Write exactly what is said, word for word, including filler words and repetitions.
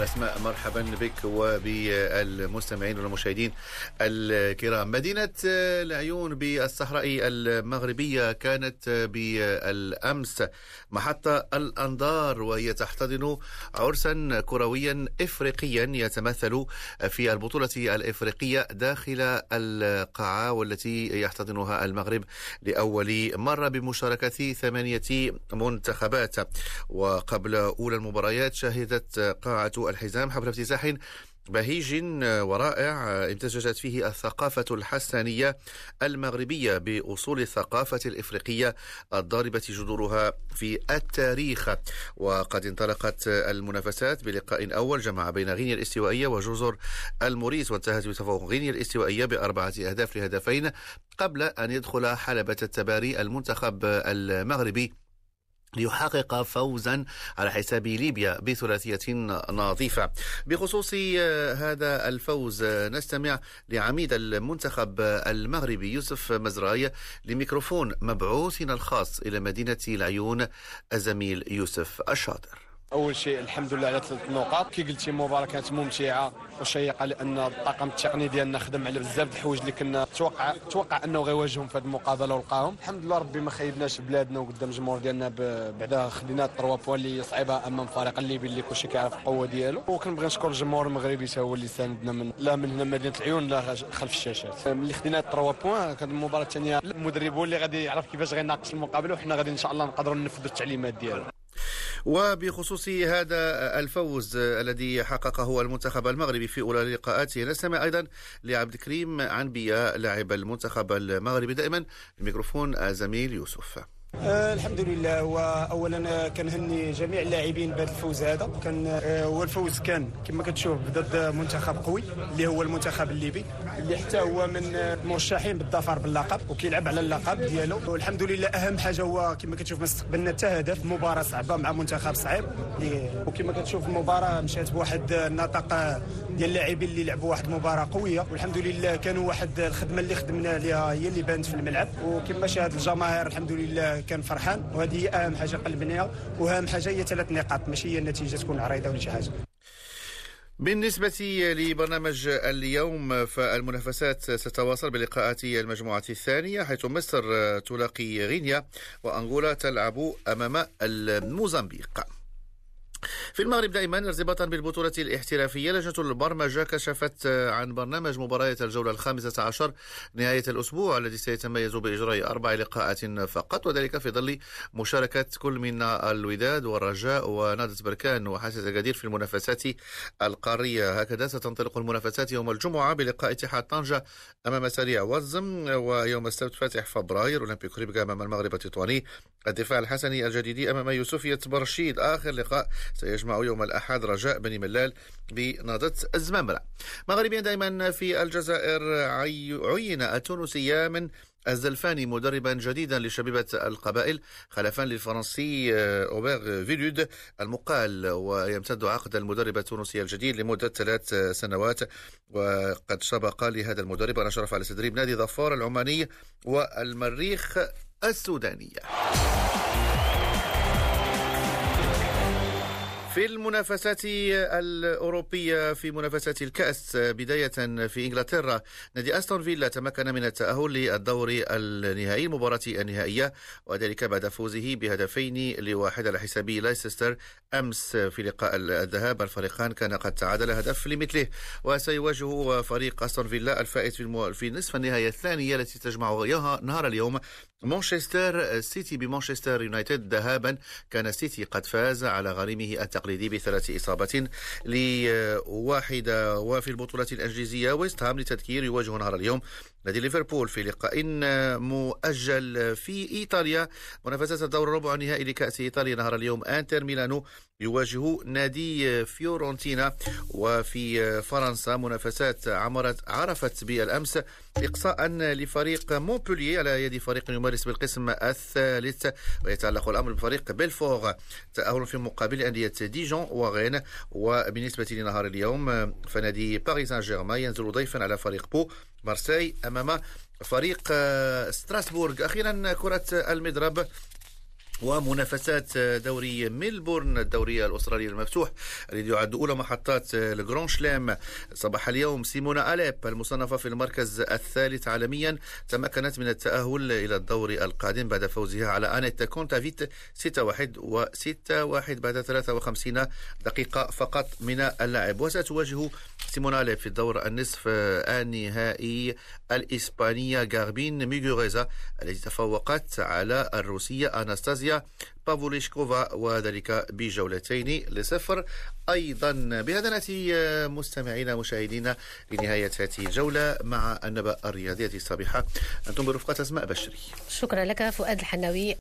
أستاذ أسماء، مرحبا بك وبالمستمعين والمشاهدين الكرام. مدينة العيون بالصحراء المغربية كانت بالأمس محط الأنظار، وهي تحتضن عرسا كرويا إفريقيا يتمثل في البطولة الإفريقية داخل القاعة، والتي يحتضنها المغرب لأول مرة بمشاركة ثمانية منتخبات. وقبل أولى المباريات شهدت قاعة الحزام حفل افتتاح بهيج ورائع امتزجت فيه الثقافة الحسانية المغربية بأصول الثقافة الإفريقية الضاربة جذورها في التاريخ. وقد انطلقت المنافسات بلقاء أول جمع بين غينيا الاستوائية وجزر الموريس، وانتهت بتفوق غينيا الاستوائية بأربعة أهداف لهدفين قبل أن يدخل حلبة التباري المنتخب المغربي ليحقق فوزا على حساب ليبيا بثلاثية نظيفة. بخصوص هذا الفوز نستمع لعميد المنتخب المغربي يوسف مزراي لميكروفون مبعوثنا الخاص إلى مدينة العيون الزميل يوسف الشاطر. اول شيء الحمد لله على ثلاث نقاط. كي قلتي المباراه كانت ممتعه وشيقه، لان الطاقم التقني ديالنا خدم على بزاف د الحوايج اللي كنا توقع توقع انه غيواجههم في هذه المقابله ولقاهم. الحمد لله ربي ما خيبناش بلادنا وقدام الجمهور ديالنا، بعدا خدينا ثلاثة بوان اللي صعيبه امام فريق الليبي اللي كلشي كيعرف القوه ديالو. وكنبغي نشكر الجمهور المغربي حتى هو اللي ساندنا من لا من هنا مدينه العيون لا خلف الشاشات. ملي خدينا ثلاثة بوان كانت المباراه الثانيه المدرب هو اللي غادي يعرف كيفاش غيناقش المقابله، وحنا غادي ان شاء الله نقدروا ننفذوا التعليمات ديالو. وبخصوص هذا الفوز الذي حققه المنتخب المغربي في أولى لقاءاته نستمع أيضا لعبد الكريم عنبية لاعب المنتخب المغربي. دائما الميكروفون زميل يوسف. آه الحمد لله. واولا كنهني جميع اللاعبين بهذا الفوز هذا. كان آه والفوز كان كما كتشوف ضد منتخب قوي اللي هو المنتخب الليبي، اللي حتى هو من المرشحين بالظفر باللقب وكيلعب على اللقب ديالو. والحمد لله اهم حاجه هو كما كتشوف ما استقبلنا حتى هدف. مباراه صعبه مع منتخب صعيب، وكما كتشوف المباراه مشات بواحد النطاق ديال اللاعبين اللي لعبوا واحد المباراه قويه. والحمد لله كانوا واحد الخدمه اللي خدمنا لها هي اللي بانت في الملعب، وكما شاهد الجماهير الحمد لله كان فرحان، وهذه هي اهم حاجه قلبنا. واهم حاجه هي ثلاث نقاط، ماشي هي النتيجه تكون عريضه ولا شي حاجه. بالنسبة لبرنامج اليوم فالمنافسات ستواصل بلقاءات المجموعة الثانية، حيث مصر تلاقي غينيا وأنغولا تلعب أمام الموزمبيق. في المغرب دائما ارتباطا بالبطولة الاحترافية، لجنة البرمجة كشفت عن برنامج مباريات الجولة الخامسة عشر نهاية الأسبوع، الذي سيتميز بإجراء أربع لقاءات فقط، وذلك في ظل مشاركة كل من الوداد والرجاء ونهضة بركان وحسن أكادير في المنافسات القارية. هكذا ستنطلق المنافسات يوم الجمعة بلقاء اتحاد طنجة أمام سريع وزم، ويوم السبت فاتح فبراير أولمبيك ريبكا أمام المغرب التطواني، الدفاع الحسني الجديدي أمام يوسفية برشيد. آخر لقاء سيجمع يوم الأحد رجاء بني ملال بنهضة الزمامرة. مغربيا دائما في الجزائر، عين التونسية من الزلفاني مدربا جديدا لشبيبة القبائل خلفا للفرنسي أوبيغ فيلود المقال، ويمتد عقد المدرب التونسي الجديد لمدة ثلاث سنوات. وقد سبق لهذا المدرب أن أشرف على تدريب نادي ظفار العماني والمريخ السودانية. في المنافسات الأوروبية، في منافسات الكأس بداية في إنجلترا، نادي أستون فيلا تمكن من التأهل للدور النهائي المباراة النهائية، وذلك بعد فوزه بهدفين لواحد على حساب ليستر أمس. في لقاء الذهاب الفريقان كان قد تعادل هدف لمثله، وسيواجه فريق أستون فيلا الفائز في, المو... في نصف النهائي الثانية التي تجمع نهار اليوم مانشستر سيتي بمانشستر يونايتد. ذهابا كان السيتي قد فاز على غريمه التقليدي بثلاث إصابات لواحدة. وفي البطولة الإنجليزية ويست هام للتذكير يواجه نهار اليوم نادي ليفربول في لقاء مؤجل. في إيطاليا منافسات الدور الربع النهائي لكأس إيطاليا نهار اليوم انتر ميلانو يواجه نادي فيورنتينا. وفي فرنسا منافسات عمرت عرفت بالأمس إقصاء لفريق مونبولييه على يد فريق يمارس بالقسم الثالث، ويتعلق الأمر بفريق بلفور تأهل في مقابل أندية ديجون وغين. وبالنسبة لنهار اليوم فنادي باريس سان جيرمان ينزل ضيفا على فريق بو مارسي أمام فريق ستراسبورغ. أخيرا كرة المضرب، ومنافسات دوري ميلبورن الدوري الأسترالي المفتوح الذي يعد أولى محطات الجران شلام. صباح اليوم سيمونا أليب المصنفة في المركز الثالث عالميا تمكنت من التأهل إلى الدور القادم بعد فوزها على آنيت كونتافيت ستة واحد و ستة واحد بعد ثلاثة وخمسين دقيقة فقط من اللعب. وستواجه سيمونا أليب في الدور النصف النهائي الإسبانية غاربين ميغوريزا التي تفوقت على الروسية أناستازيا بافوليشكوفا وذلك بجولتين لصفر. أيضا بهذا نأتي مستمعينا مشاهدينا لنهاية هذه الجولة مع النبأ الرياضي الصباحة. أنتم برفقة أسماء بشري. شكرا لك فؤاد الحناوي.